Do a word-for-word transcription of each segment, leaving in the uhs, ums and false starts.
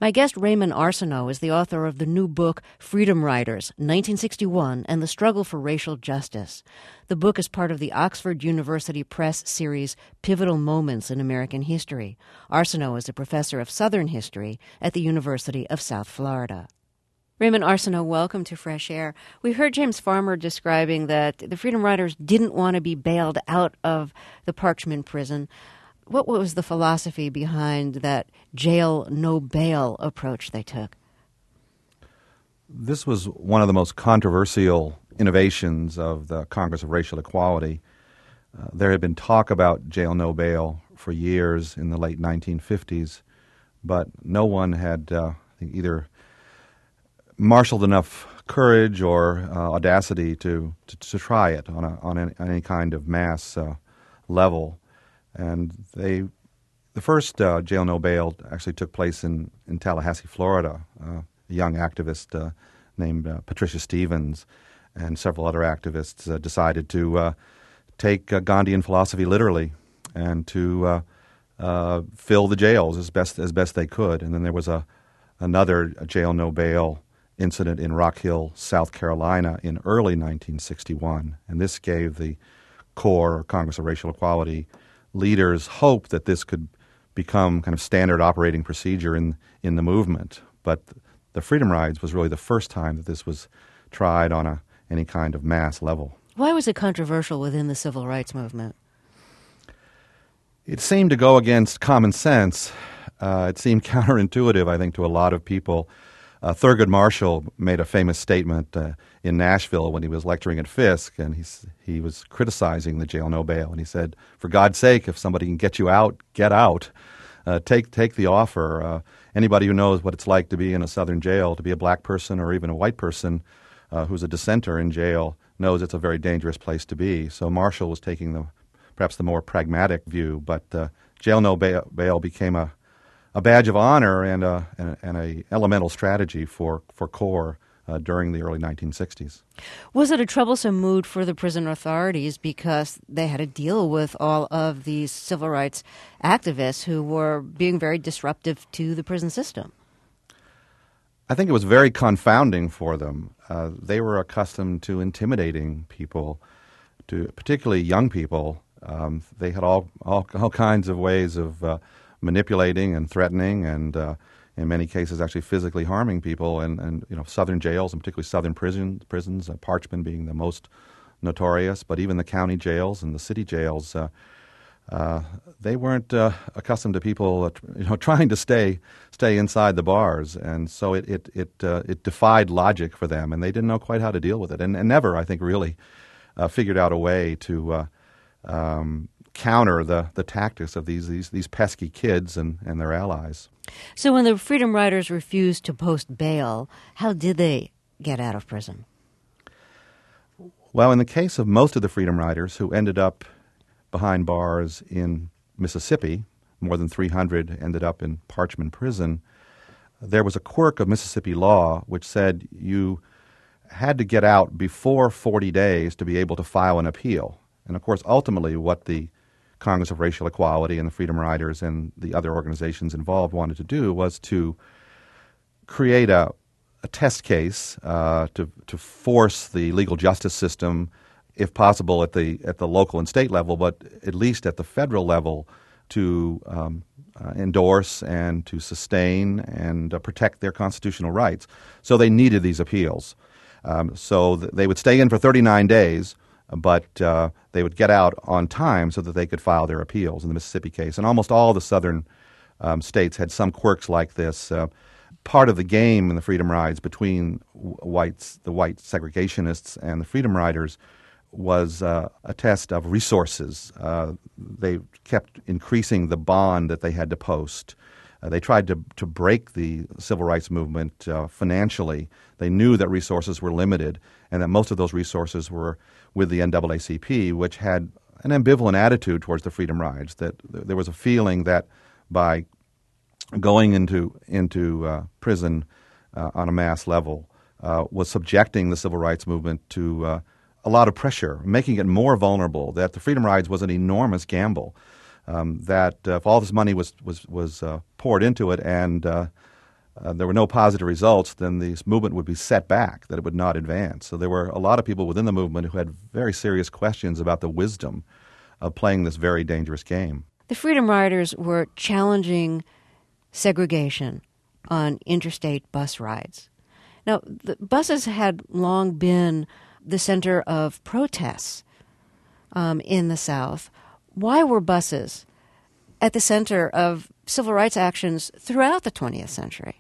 My guest, Raymond Arsenault, is the author of the new book, Freedom Riders, nineteen sixty-one and the Struggle for Racial Justice. The book is part of the Oxford University Press series, Pivotal Moments in American History. Arsenault is a professor of Southern history at the University of South Florida. Raymond Arsenault, welcome to Fresh Air. We heard James Farmer describing that the Freedom Riders didn't want to be bailed out of the Parchman prison. What was the philosophy behind that jail, no bail approach they took? This was one of the most controversial innovations of the Congress of Racial Equality. Uh, there had been talk about jail, no bail for years in the late nineteen fifties, but no one had uh, either marshaled enough courage or uh, audacity to, to, to try it on, a, on, any, on any kind of mass uh, level. And they, the first uh, jail no bail actually took place in, in Tallahassee, Florida. Uh, a young activist uh, named uh, Patricia Stevens and several other activists uh, decided to uh, take uh, Gandhian philosophy literally and to uh, uh, fill the jails as best as best they could. And then there was a another jail no bail incident in Rock Hill, South Carolina, in early nineteen sixty-one, and this gave the CORE, or Congress of Racial Equality, leaders hope that this could become kind of standard operating procedure in in the movement. But the Freedom Rides was really the first time that this was tried on a any kind of mass level. Why was it controversial within the civil rights movement? It seemed to go against common sense. Uh, it seemed counterintuitive, I think, to a lot of people. Uh, Thurgood Marshall made a famous statement uh, in Nashville when he was lecturing at Fisk, and he's, he was criticizing the jail no bail. And he said, for God's sake, if somebody can get you out, get out. Uh, take take the offer. Uh, anybody who knows what it's like to be in a Southern jail, to be a black person or even a white person uh, who's a dissenter in jail, knows it's a very dangerous place to be. So Marshall was taking the perhaps the more pragmatic view, but uh, jail no bail, bail became a a badge of honor and a, and, and a elemental strategy for, for CORE uh, during the early nineteen sixties. Was it a troublesome mood for the prison authorities because they had to deal with all of these civil rights activists who were being very disruptive to the prison system? I think it was very confounding for them. Uh, they were accustomed to intimidating people, to particularly young people. Um, they had all, all all kinds of ways of uh, manipulating and threatening and uh, in many cases actually physically harming people. And, and you know, Southern jails, and particularly Southern prison, prisons, uh, Parchman being the most notorious, but even the county jails and the city jails, uh, uh, they weren't uh, accustomed to people uh, you know, trying to stay stay inside the bars. And so it it it, uh, it defied logic for them, and they didn't know quite how to deal with it, and, and never, I think, really uh, figured out a way to uh, um, counter the, the tactics of these, these these pesky kids and, and their allies. So when the Freedom Riders refused to post bail, how did they get out of prison? Well, in the case of most of the Freedom Riders who ended up behind bars in Mississippi, more than three hundred ended up in Parchman Prison, there was a quirk of Mississippi law which said you had to get out before forty days to be able to file an appeal. And of course, ultimately what the Congress of Racial Equality and the Freedom Riders and the other organizations involved wanted to do was to create a, a test case uh, to to force the legal justice system, if possible at the at the local and state level, but at least at the federal level, to um, uh, endorse and to sustain and uh, protect their constitutional rights. So they needed these appeals. Um, so th- they would stay in for thirty-nine days. But uh, they would get out on time so that they could file their appeals in the Mississippi case. And almost all the southern um, states had some quirks like this. Uh, part of the game in the Freedom Rides between whites, the white segregationists and the Freedom Riders was uh, a test of resources. Uh, they kept increasing the bond that they had to post. Uh, they tried to, to break the civil rights movement uh, financially. They knew that resources were limited and that most of those resources were with the N double A C P, which had an ambivalent attitude towards the Freedom Rides, that th- there was a feeling that by going into, into uh, prison uh, on a mass level uh, was subjecting the civil rights movement to uh, a lot of pressure, making it more vulnerable, that the Freedom Rides was an enormous gamble. Um, that uh, if all this money was was was uh, poured into it and uh, uh, there were no positive results, then this movement would be set back, that it would not advance. So there were a lot of people within the movement who had very serious questions about the wisdom of playing this very dangerous game. The Freedom Riders were challenging segregation on interstate bus rides. Now, the buses had long been the center of protests um, in the South. Why were buses at the center of civil rights actions throughout the twentieth century?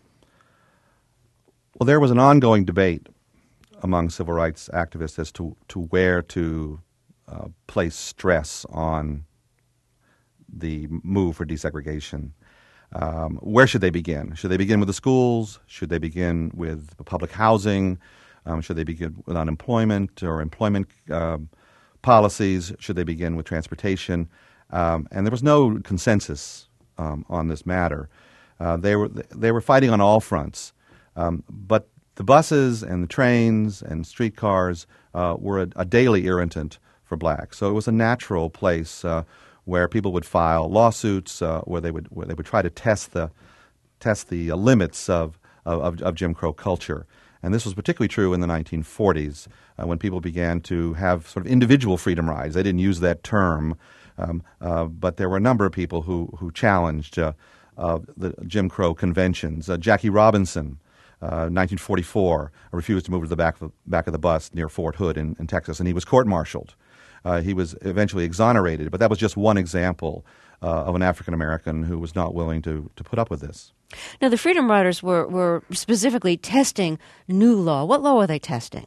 Well, there was an ongoing debate among civil rights activists as to, to where to uh, place stress on the move for desegregation. Um, where should they begin? Should they begin with the schools? Should they begin with public housing? Um, should they begin with unemployment or employment uh, policies? Should they begin with transportation? Um, and there was no consensus um, on this matter. Uh, they were they were fighting on all fronts. Um, but the buses and the trains and streetcars uh, were a, a daily irritant for blacks. So it was a natural place uh, where people would file lawsuits, uh, where they would where they would try to test the test the uh, limits of, of of Jim Crow culture. And this was particularly true in the nineteen forties uh, when people began to have sort of individual freedom rides. They didn't use that term, um, uh, but there were a number of people who who challenged uh, uh, the Jim Crow conventions. Uh, Jackie Robinson. Uh, nineteen forty-four, refused to move to the back of the, back of the bus near Fort Hood in, in Texas, and he was court-martialed. Uh, he was eventually exonerated, but that was just one example uh, of an African-American who was not willing to, to put up with this. Now, the Freedom Riders were, were specifically testing new law. What law were they testing?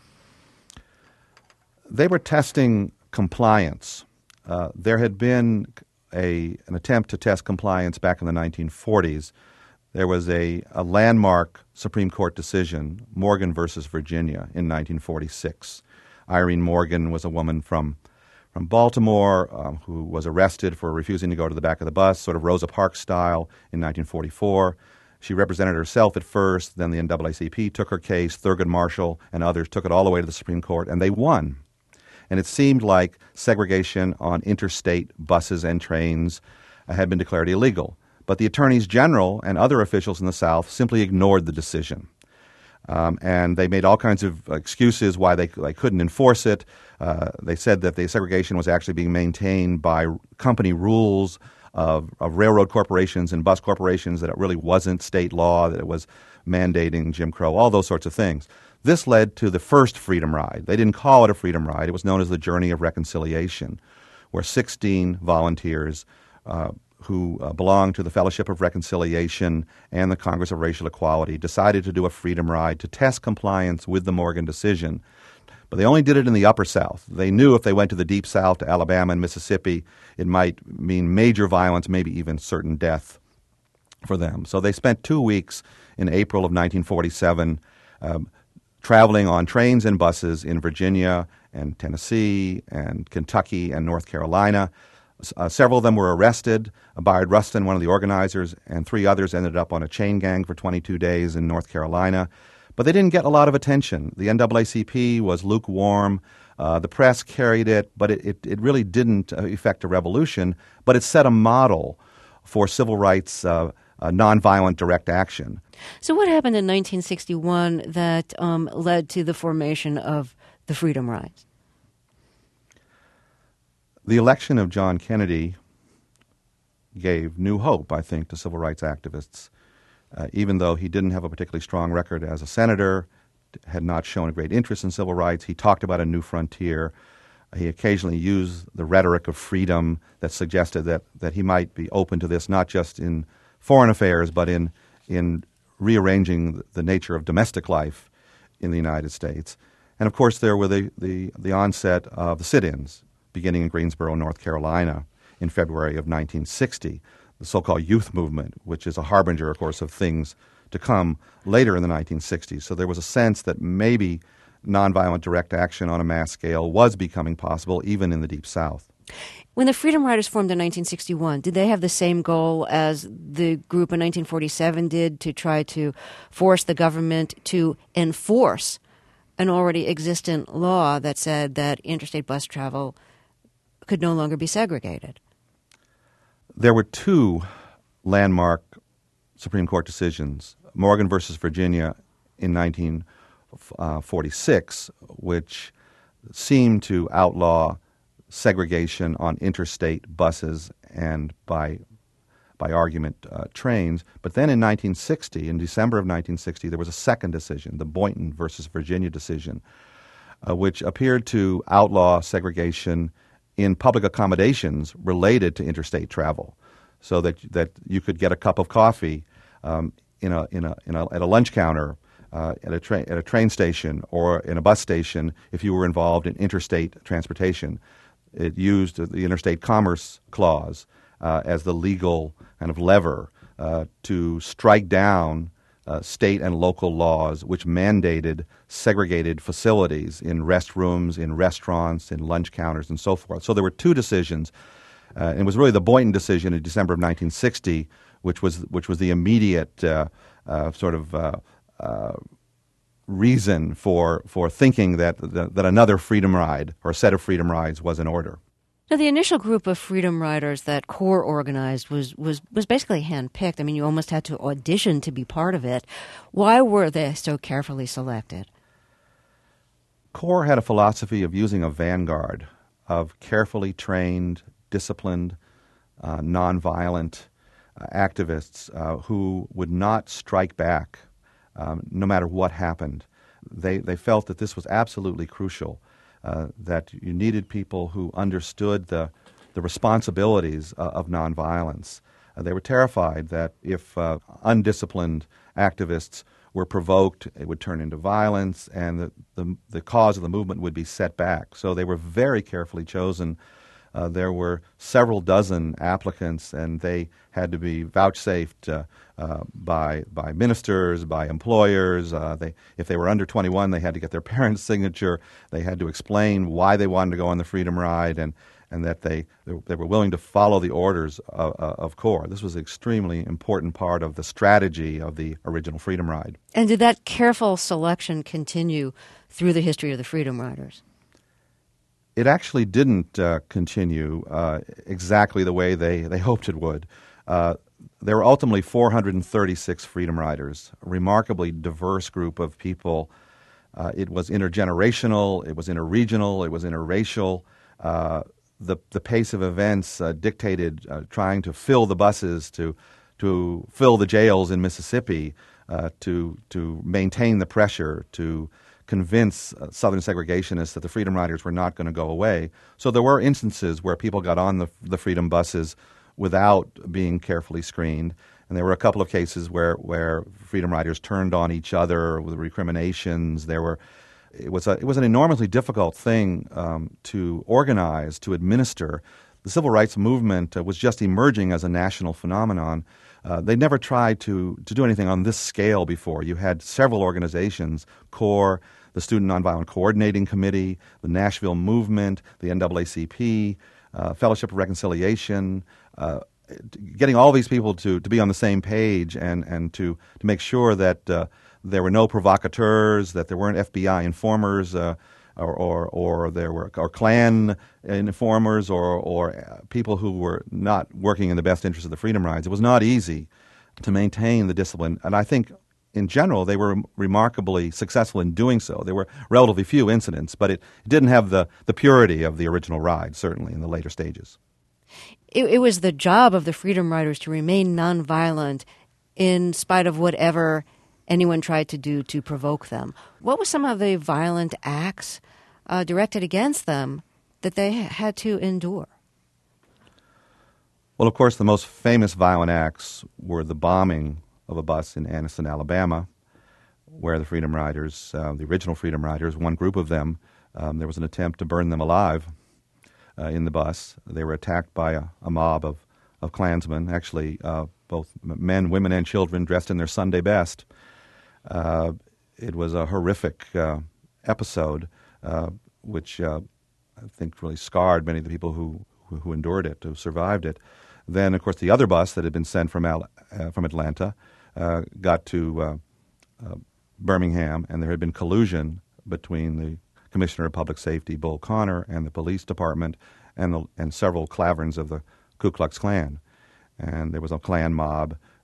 They were testing compliance. Uh, there had been a, an attempt to test compliance back in the nineteen forties. There was a, a landmark Supreme Court decision, Morgan versus Virginia, in nineteen forty-six. Irene Morgan was a woman from from Baltimore um, who was arrested for refusing to go to the back of the bus, sort of Rosa Parks style, in nineteen forty-four. She represented herself at first, then the N double A C P took her case, Thurgood Marshall and others took it all the way to the Supreme Court, and they won. And it seemed like segregation on interstate buses and trains uh, had been declared illegal. But the attorneys general and other officials in the South simply ignored the decision. Um, and they made all kinds of excuses why they, they couldn't enforce it. Uh, they said that the segregation was actually being maintained by company rules of, of railroad corporations and bus corporations, that it really wasn't state law, that it was mandating Jim Crow, all those sorts of things. This led to the first Freedom Ride. They didn't call it a Freedom Ride. It was known as the Journey of Reconciliation, where sixteen volunteers uh, who uh, belonged to the Fellowship of Reconciliation and the Congress of Racial Equality decided to do a Freedom Ride to test compliance with the Morgan decision. But they only did it in the Upper South. They knew if they went to the Deep South, to Alabama and Mississippi, it might mean major violence, maybe even certain death for them. So they spent two weeks in April of nineteen forty-seven um, traveling on trains and buses in Virginia and Tennessee and Kentucky and North Carolina. Uh, several of them were arrested. Uh, Bayard Rustin, one of the organizers, and three others ended up on a chain gang for twenty-two days in North Carolina. But they didn't get a lot of attention. The N double A C P was lukewarm. Uh, the press carried it, but it, it, it really didn't uh, effect a revolution. But it set a model for civil rights uh, uh, nonviolent direct action. So what happened in nineteen sixty-one that um, led to the formation of the Freedom Rides? The election of John Kennedy gave new hope, I think, to civil rights activists. Uh, even though he didn't have a particularly strong record as a senator, had not shown a great interest in civil rights, he talked about a new frontier. He occasionally used the rhetoric of freedom that suggested that, that he might be open to this, not just in foreign affairs, but in, in rearranging the nature of domestic life in the United States. And, of course, there were the, the, the onset of the sit-ins, beginning in Greensboro, North Carolina, in February of nineteen sixty, the so-called youth movement, which is a harbinger, of course, of things to come later in the nineteen sixties. So there was a sense that maybe nonviolent direct action on a mass scale was becoming possible, even in the Deep South. When the Freedom Riders formed in nineteen sixty-one, did they have the same goal as the group in nineteen forty-seven did, to try to force the government to enforce an already existent law that said that interstate bus travel could no longer be segregated? There were two landmark Supreme Court decisions. Morgan versus Virginia in nineteen forty-six, which seemed to outlaw segregation on interstate buses and by by argument uh, trains. But then in nineteen sixty, in December of nineteen sixty, there was a second decision, the Boynton versus Virginia decision, uh, which appeared to outlaw segregation in public accommodations related to interstate travel, so that that you could get a cup of coffee um, in a in a in a at a lunch counter, uh, at a train at a train station, or in a bus station if you were involved in interstate transportation. It used the Interstate Commerce Clause uh, as the legal kind of lever uh, to strike down uh, state and local laws which mandated segregated facilities in restrooms, in restaurants, in lunch counters, and so forth. So there were two decisions. Uh, and it was really the Boynton decision in December of nineteen sixty, which was which was the immediate uh, uh, sort of uh, uh, reason for for thinking that, that that another freedom ride or a set of freedom rides was in order. Now, the initial group of freedom riders that CORE organized was was was basically handpicked. I mean, you almost had to audition to be part of it. Why were they so carefully selected? CORE had a philosophy of using a vanguard of carefully trained, disciplined, uh, nonviolent uh, activists uh, who would not strike back um, no matter what happened. They they felt that this was absolutely crucial, uh, that you needed people who understood the the responsibilities uh, of nonviolence. Uh, they were terrified that if uh, undisciplined activists were provoked, it would turn into violence, and the, the the cause of the movement would be set back. So they were very carefully chosen. Uh, there were several dozen applicants, and they had to be vouchsafed uh, uh, by by ministers, by employers. Uh, they, if they were under twenty-one, they had to get their parents' signature. They had to explain why they wanted to go on the Freedom Ride, and and that they they were willing to follow the orders of, of CORE. This was an extremely important part of the strategy of the original Freedom Ride. And did that careful selection continue through the history of the Freedom Riders? It actually didn't uh, continue uh, exactly the way they, they hoped it would. Uh, there were ultimately four hundred thirty-six Freedom Riders, a remarkably diverse group of people. Uh, it was intergenerational, it was interregional, it was interracial. Uh, the, the pace of events uh, dictated uh, trying to fill the buses, to, to fill the jails in Mississippi, uh, to, to maintain the pressure, to convince uh, Southern segregationists that the Freedom Riders were not going to go away. So there were instances where people got on the, the Freedom buses without being carefully screened. And there were a couple of cases where, where Freedom Riders turned on each other with recriminations. There were, it was a, it was an enormously difficult thing um, to organize, to administer. The civil rights movement uh, was just emerging as a national phenomenon. Uh, they never tried to, to do anything on this scale before. You had several organizations, CORE, the Student Nonviolent Coordinating Committee, the Nashville Movement, the N double A C P, uh, Fellowship of Reconciliation, uh, getting all these people to, to be on the same page and, and to, to make sure that uh, there were no provocateurs, that there weren't F B I informers, uh, or, or or there were or Klan informers, or or people who were not working in the best interest of the Freedom Rides. It was not easy to maintain the discipline, and I think in general they were remarkably successful in doing so. There were relatively few incidents, but it, it didn't have the, the purity of the original ride, certainly in the later stages. It, it was the job of the Freedom Riders to remain nonviolent in spite of whatever anyone tried to do to provoke them. What were some of the violent acts uh, directed against them that they had to endure? Well, of course, the most famous violent acts were the bombing of a bus in Anniston, Alabama, where the Freedom Riders, uh, the original Freedom Riders, one group of them, um, there was an attempt to burn them alive uh, in the bus. They were attacked by a, a mob of, of Klansmen, actually uh, both men, women, and children dressed in their Sunday best. Uh, it was a horrific uh, episode, uh, which uh, I think really scarred many of the people who, who, who endured it, who survived it. Then, of course, the other bus that had been sent from Al- uh, from Atlanta uh, got to uh, uh, Birmingham, and there had been collusion between the Commissioner of Public Safety, Bull Connor, and the police department, and the, and several Klaverns of the Ku Klux Klan. And there was a Klan mob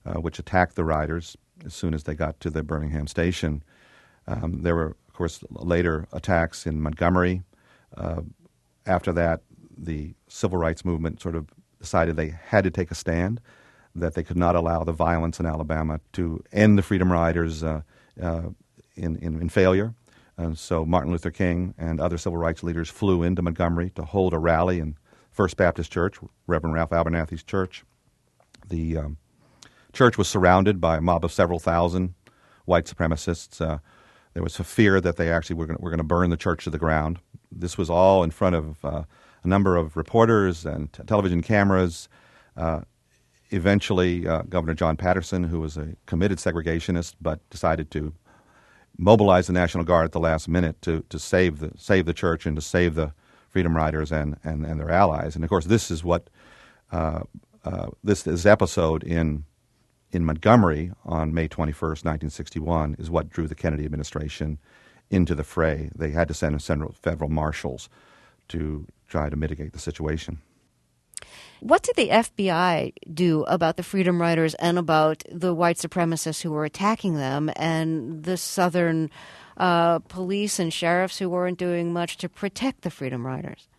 uh, which attacked the riders as soon as they got to the Birmingham station. Um, there were, of course, later attacks in Montgomery. Uh, after that, the civil rights movement sort of decided they had to take a stand, that they could not allow the violence in Alabama to end the Freedom Riders uh, uh, in, in, in failure. And so Martin Luther King and other civil rights leaders flew into Montgomery to hold a rally in First Baptist Church, Reverend Ralph Abernathy's church. The um, church was surrounded by a mob of several thousand white supremacists. Uh, there was a fear that they actually were going to burn the church to the ground. This was all in front of uh, a number of reporters and t- television cameras. Uh, eventually, uh, Governor John Patterson, who was a committed segregationist but decided to mobilize the National Guard at the last minute to, to save the save the church and to save the Freedom Riders and, and, and their allies. And of course, this is what uh, uh, this, this episode in in Montgomery on May twenty-first, nineteen sixty-one, is what drew the Kennedy administration into the fray. They had to send in several federal marshals to try to mitigate the situation. What did the F B I do about the Freedom Riders and about the white supremacists who were attacking them, and the Southern uh, police and sheriffs who weren't doing much to protect the Freedom Riders?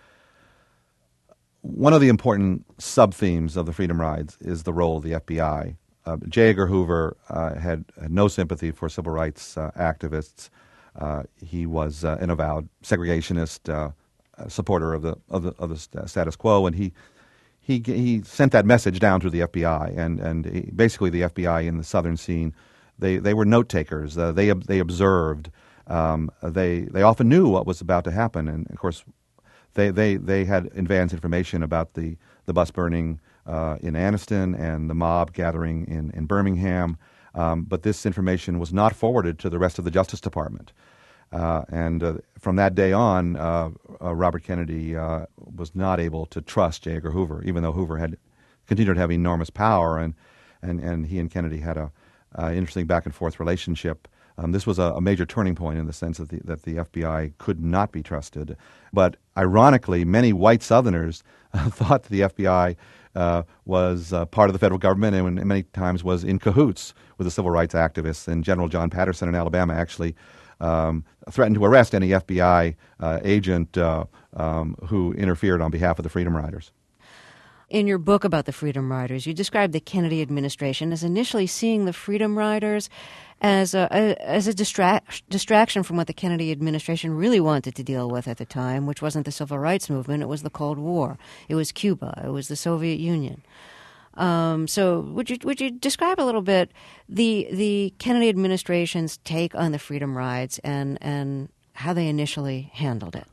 One of the important sub-themes of the Freedom Rides is the role of the F B I. Uh, J. Edgar Hoover uh, had, had no sympathy for civil rights uh, activists. Uh, he was uh, an avowed segregationist, uh, supporter of the of the, of the status quo, and he he he sent that message down through the F B I. And and he, basically, the F B I in the Southern scene, they they were note takers. Uh, they they observed. Um, they they often knew what was about to happen, and of course, they they they had advance information about the the bus burning uh, in Anniston and the mob gathering in in Birmingham. Um, but this information was not forwarded to the rest of the Justice Department. Uh, and uh, from that day on, uh, uh, Robert Kennedy uh, was not able to trust J. Edgar Hoover, even though Hoover had continued to have enormous power, and and, and he and Kennedy had a uh, interesting back and forth relationship. Um, this was a, a major turning point in the sense that the, that the F B I could not be trusted. But ironically, many white Southerners uh, thought that the F B I uh, was uh, part of the federal government, and many times was in cahoots with the civil rights activists. And General John Patterson in Alabama actually Um, threatened to arrest any F B I uh, agent uh, um, who interfered on behalf of the Freedom Riders. In your book about the Freedom Riders, you described the Kennedy administration as initially seeing the Freedom Riders as a, a as a distra- distraction from what the Kennedy administration really wanted to deal with at the time, which wasn't the civil rights movement, it was the Cold War. It was Cuba. It was the Soviet Union. Um, so would you would you describe a little bit the the Kennedy administration's take on the Freedom Rides and, and how they initially handled it?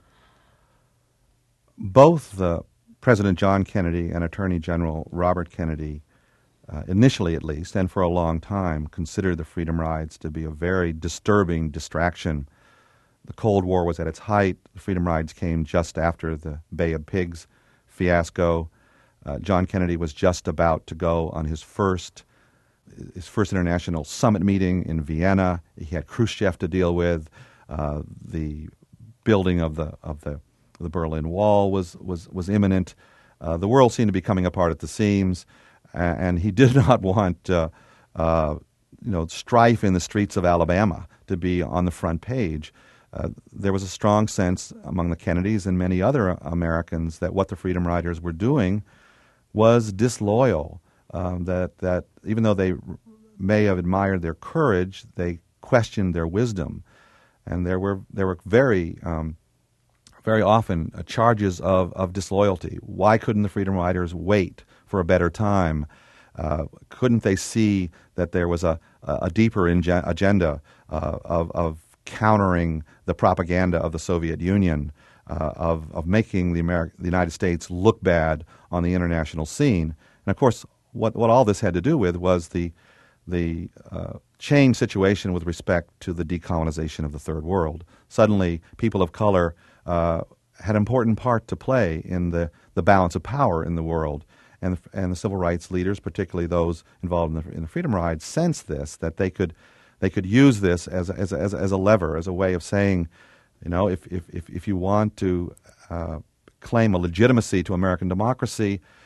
Both the President John Kennedy and Attorney General Robert Kennedy, uh, initially at least, and for a long time, considered the Freedom Rides to be a very disturbing distraction. The Cold War was at its height. The Freedom Rides came just after the Bay of Pigs fiasco. Uh, John Kennedy was just about to go on his first his first international summit meeting in Vienna. He had Khrushchev to deal with. Uh, the building of the of the the Berlin Wall was was was imminent. Uh, the world seemed to be coming apart at the seams, and, and he did not want uh, uh, you know strife in the streets of Alabama to be on the front page. Uh, there was a strong sense among the Kennedys and many other Americans that what the Freedom Riders were doing was disloyal, um, that that even though they may have admired their courage, they questioned their wisdom. And there were there were very um, very often uh, charges of, of disloyalty. Why couldn't the Freedom Riders wait for a better time? Uh, couldn't they see that there was a, a deeper inge- agenda uh, of, of countering the propaganda of the Soviet Union, uh, of, of making the, Ameri- the United States look bad on the international scene? And of course, what, what all this had to do with was the, the uh, changed situation with respect to the decolonization of the Third World. Suddenly, people of color uh, had an important part to play in the, the balance of power in the world. And the, and the civil rights leaders, particularly those involved in the, in the Freedom Rides, sensed this, that they could they could use this as a, as a, as a, as a lever, as a way of saying, you know, if if if, if you want to uh, claim a legitimacy to American democracy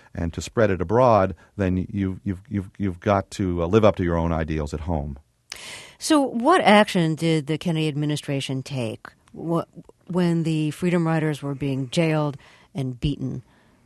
and to spread it abroad, then you, you've, you've, you've got to uh, live up to your own ideals at home. So what action did the Kennedy administration take wh- when the Freedom Riders were being jailed and beaten?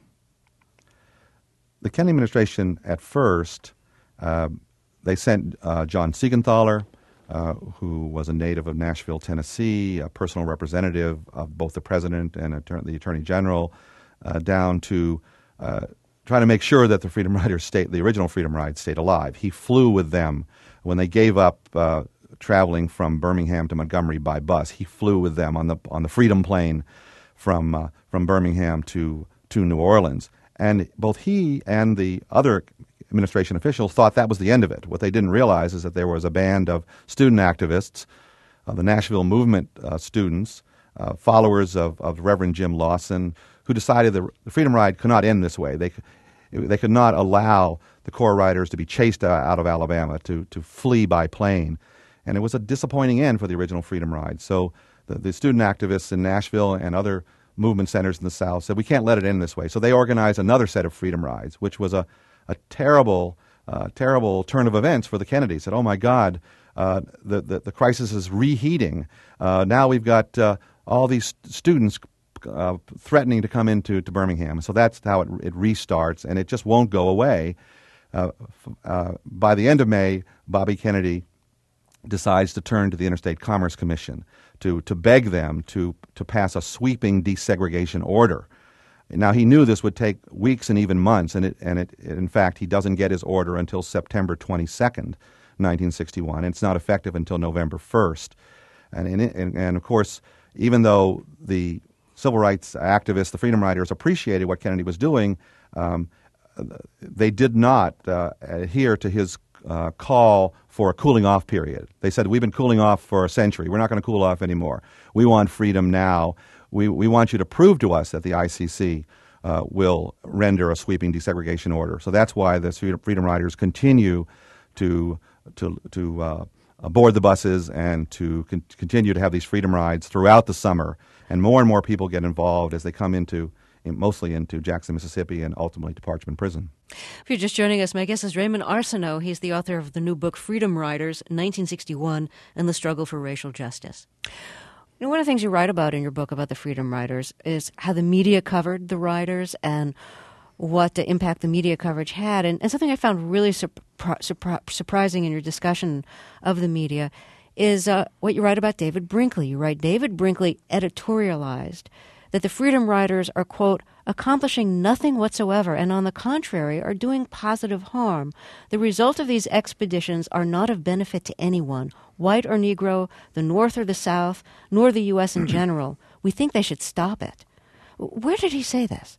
The Kennedy administration, at first, uh, they sent uh, John Siegenthaler, uh, who was a native of Nashville, Tennessee, a personal representative of both the president and attor- the attorney general, uh, down to uh, try to make sure that the Freedom Riders stayed, the original Freedom Rides stayed alive. He flew with them when they gave up uh, traveling from Birmingham to Montgomery by bus. He flew with them on the on the Freedom plane from uh, from Birmingham to to New Orleans. And both he and the other administration officials thought that was the end of it. What they didn't realize is that there was a band of student activists, uh, the Nashville Movement uh, students, uh, followers of, of Reverend Jim Lawson, who decided the, the Freedom Ride could not end this way. They, they could not allow the Corps Riders to be chased out of Alabama, to, to flee by plane. And it was a disappointing end for the original Freedom Ride. So the, the student activists in Nashville and other movement centers in the South said, we can't let it end this way. So they organized another set of Freedom Rides, which was a, a terrible, uh, terrible turn of events for the Kennedys. Said, oh my God, uh, the, the, the crisis is reheating. Uh, now we've got uh, all these students uh, threatening to come into to Birmingham. So that's how it, it restarts, and it just won't go away. Uh, uh, by the end of May, Bobby Kennedy decides to turn to the Interstate Commerce Commission to, to beg them to, to pass a sweeping desegregation order. Now, he knew this would take weeks and even months, and, it, and it, in fact, he doesn't get his order until September twenty-second, nineteen sixty-one, and it's not effective until November first. And, and, and, of course, even though the civil rights activists, the Freedom Riders, appreciated what Kennedy was doing, um, they did not uh, adhere to his uh, call for a cooling off period. They said, we've been cooling off for a century. We're not going to cool off anymore. We want freedom now. We, we want you to prove to us that the I C C uh, will render a sweeping desegregation order. So that's why the Freedom Riders continue to, to, to uh, board the buses and to con- continue to have these Freedom Rides throughout the summer. And more and more people get involved as they come into mostly into Jackson, Mississippi, and ultimately to Parchman Prison. If you're just joining us, my guest is Raymond Arsenault. He's the author of the new book, Freedom Riders, nineteen sixty-one and the Struggle for Racial Justice. You know, one of the things you write about in your book about the Freedom Riders is how the media covered the riders and what the impact the media coverage had. And, and something I found really surpri- surpri- surprising in your discussion of the media is uh, what you write about David Brinkley. You write, David Brinkley editorialized that the Freedom Riders are, quote, accomplishing nothing whatsoever and, on the contrary, are doing positive harm. The result of these expeditions are not of benefit to anyone, white or Negro, the North or the South, nor the U S in general. We think they should stop it. Where did he say this?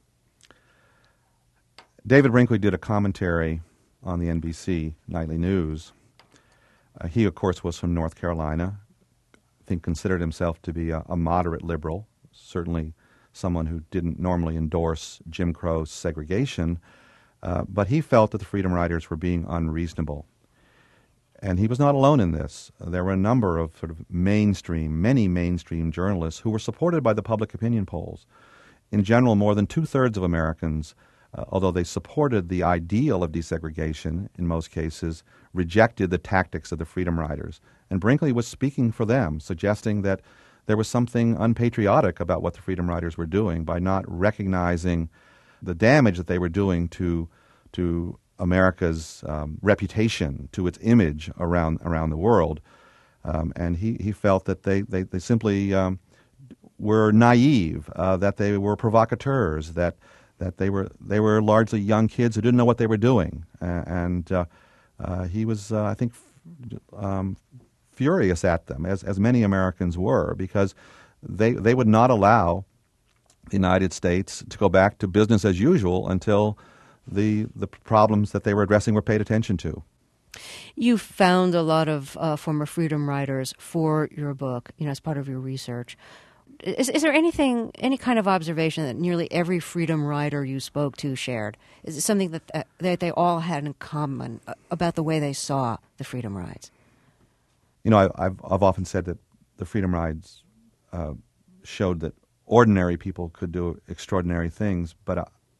David Brinkley did a commentary on the N B C Nightly News. Uh, he, of course, was from North Carolina. I think considered himself to be a, a moderate liberal. Certainly someone who didn't normally endorse Jim Crow segregation, uh, but he felt that the Freedom Riders were being unreasonable. And he was not alone in this. Uh, there were a number of sort of mainstream, many mainstream journalists who were supported by the public opinion polls. In general, more than two-thirds of Americans, uh, although they supported the ideal of desegregation in most cases, rejected the tactics of the Freedom Riders. And Brinkley was speaking for them, suggesting that there was something unpatriotic about what the Freedom Riders were doing by not recognizing the damage that they were doing to to America's um, reputation, to its image around around the world. Um, and he, he felt that they, they, they simply um, were naive, uh, that they were provocateurs, that that they were they were largely young kids who didn't know what they were doing. Uh, and uh, uh, he was, uh, I think, um, furious at them, as, as many Americans were, because they they would not allow the United States to go back to business as usual until the the problems that they were addressing were paid attention to. You found a lot of uh, former Freedom Riders for your book, you know, as part of your research. Is, is there anything, any kind of observation that nearly every Freedom Rider you spoke to shared? Is it something that, uh, that they all had in common about the way they saw the Freedom Rides? You know, I, I've I've often said that the Freedom Rides uh, showed that ordinary people could do extraordinary things, but uh,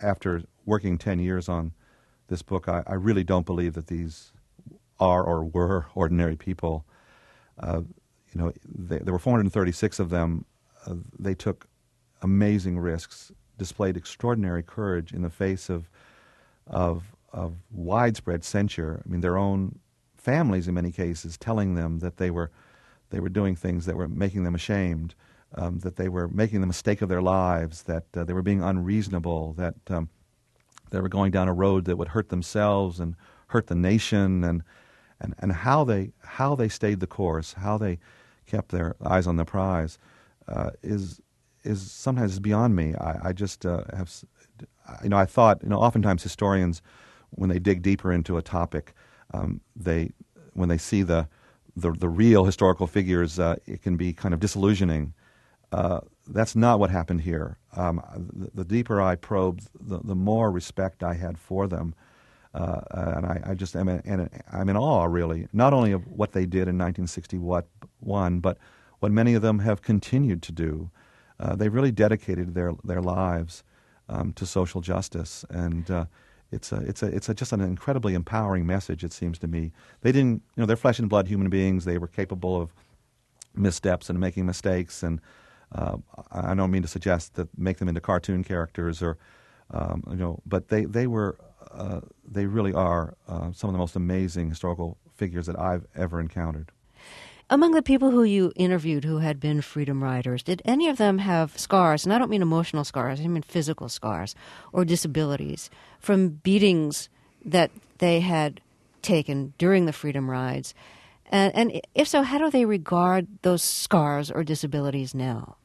after working ten years on this book, I, I really don't believe that these are or were ordinary people. Uh, you know, they, there were four hundred thirty-six of them. Uh, they took amazing risks, displayed extraordinary courage in the face of of of widespread censure. I mean, their own families, in many cases, telling them that they were they were doing things that were making them ashamed, um, that they were making the mistake of their lives, that uh, they were being unreasonable, that um, they were going down a road that would hurt themselves and hurt the nation, and and and how they how they stayed the course, how they kept their eyes on the prize, uh, is is sometimes beyond me. I, I just uh, have, you know, I thought, you know, oftentimes historians, when they dig deeper into a topic, um, they when they see the the, the real historical figures, uh, it can be kind of disillusioning. Uh, that's not what happened here. Um, the, the deeper I probed, the, the more respect I had for them, uh, and I, I just am in, in, I'm in awe, really, not only of what they did in nineteen sixty-one, but what many of them have continued to do. Uh, they really dedicated their their lives um, to social justice, and uh, it's a it's a it's a, just an incredibly empowering message. It seems to me. They didn't, you know, they're flesh and blood human beings. They were capable of missteps and making mistakes, and uh, I don't mean to suggest that make them into cartoon characters or um, you know, but they they were uh, they really are uh, some of the most amazing historical figures that I've ever encountered. Among the people who you interviewed who had been freedom riders, did any of them have scars, and I don't mean emotional scars, I mean physical scars, or disabilities, from beatings that they had taken during the freedom rides? And, and if so, how do they regard those scars or disabilities now?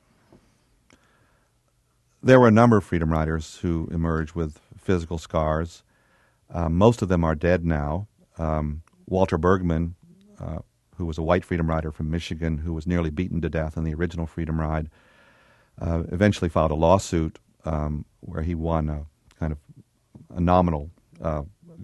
There were a number of freedom riders who emerged with physical scars. Uh, most of them are dead now. Um, Walter Bergman, uh, who was a white freedom rider from Michigan, who was nearly beaten to death in the original freedom ride, uh, eventually filed a lawsuit um, where he won a kind of a nominal uh,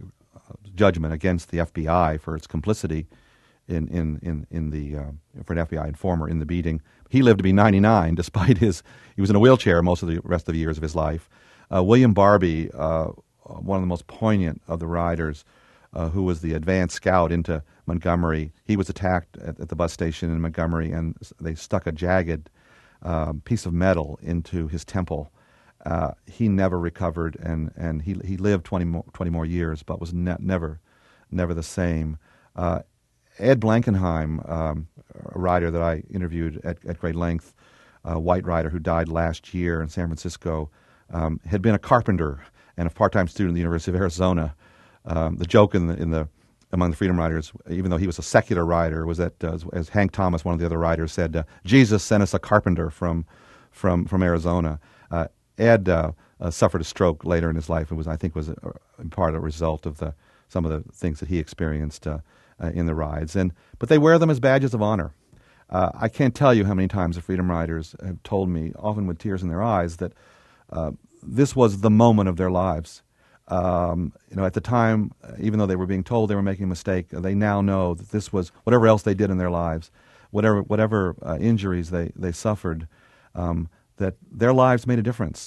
judgment against the F B I for its complicity in in in, in the uh, for an F B I informer in the beating. He lived to be ninety-nine, despite his he was in a wheelchair most of the rest of the years of his life. Uh, William Barbie, uh, one of the most poignant of the riders, Uh, who was the advance scout into Montgomery. He was attacked at, at the bus station in Montgomery, and they stuck a jagged um, piece of metal into his temple. Uh, he never recovered, and, and he he lived twenty more, twenty more years, but was ne- never never the same. Uh, Ed Blankenheim, um, a rider that I interviewed at, at great length, a white rider who died last year in San Francisco, um, had been a carpenter and a part-time student at the University of Arizona. Um, the joke in the, in the among the freedom riders, even though he was a secular rider, was that uh, as, as Hank Thomas, one of the other riders, said, uh, "Jesus sent us a carpenter from from from Arizona." Uh, Ed uh, uh, suffered a stroke later in his life. It was, I think, was a, in part a result of the some of the things that he experienced uh, uh, in the rides. And but they wear them as badges of honor. Uh, I can't tell you how many times the freedom riders have told me, often with tears in their eyes, that uh, this was the moment of their lives. Um, you know, at the time, uh, even though they were being told they were making a mistake, uh, they now know that this was whatever else they did in their lives, whatever whatever uh, injuries they they suffered, um, that their lives made a difference.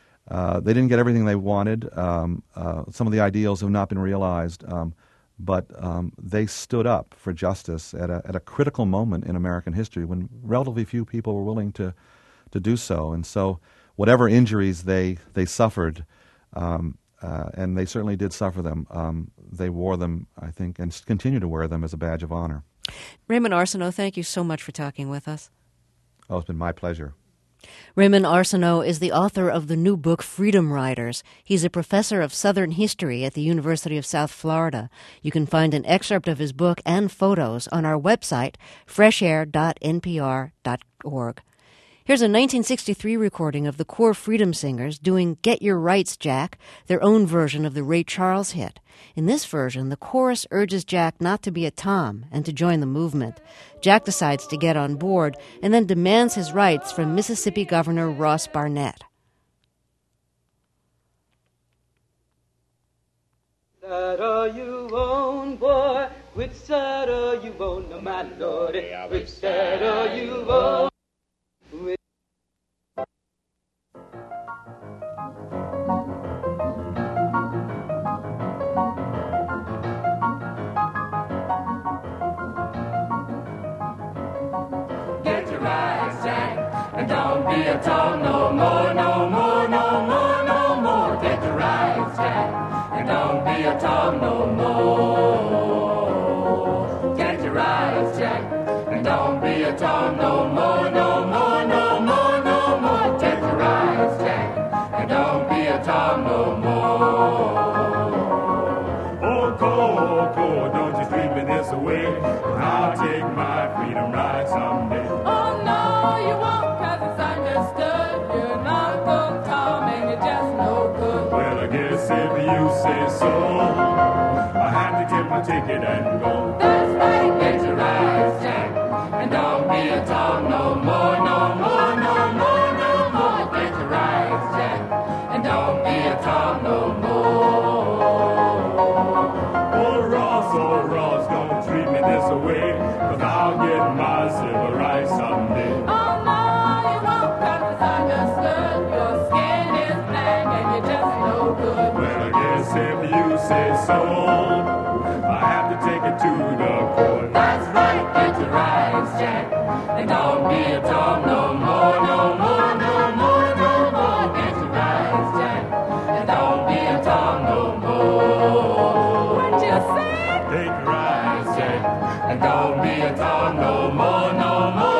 Uh, they didn't get everything they wanted. Um, uh, some of the ideals have not been realized, um, but um, they stood up for justice at a at a critical moment in American history when relatively few people were willing to to do so. And so, whatever injuries they they suffered. Um, Uh, and they certainly did suffer them. Um, they wore them, I think, and continue to wear them as a badge of honor. Raymond Arsenault, thank you so much for talking with us. Oh, it's been my pleasure. Raymond Arsenault is the author of the new book, Freedom Riders. He's a professor of Southern history at the University of South Florida. You can find an excerpt of his book and photos on our website, fresh air dot n p r dot org. Here's a nineteen sixty-three recording of the Core Freedom Singers doing Get Your Rights, Jack, their own version of the Ray Charles hit. In this version, the chorus urges Jack not to be a Tom and to join the movement. Jack decides to get on board and then demands his rights from Mississippi Governor Ross Barnett. Side are you on, boy? Which side are you on, no, my lordy? Which side are you on? don't be a Tom no more, no more, no more, no more. Get your rights, Jack, and don't be a Tom no more. Get your rights, Jack, and don't be a Tom no more, no more, no more, no more. Get your rights, Jack, and don't be a Tom no more. Oh, Cole, Cole, don't you treat me this way. I'll take my freedom ride someday. Oh, no, you won't, 'cause it's understood. You're not Uncle Tom and you're just no good. Well, I guess if you say so, I have to get my ticket and go. That's right, Get your rights, Jack, and don't be a Tom no more, no more, no more, no more. Get your rights, Jack, and don't be a Tom no more. Oh, Ross, oh, Ross, don't treat me this way, 'cause I'll get my civil rights someday. Oh, no, you won't, 'cause it's understood. Your skin is black and you're just no good. Well, I guess if you say so, I have to take it to the court. That's right, get your rights, Jack, and don't be a Tom no more, no more, no more, no more. Get your rights, Jack, and don't be a Tom no more. What you say? Take your rights, Jack, and don't be a Tom no more, no more.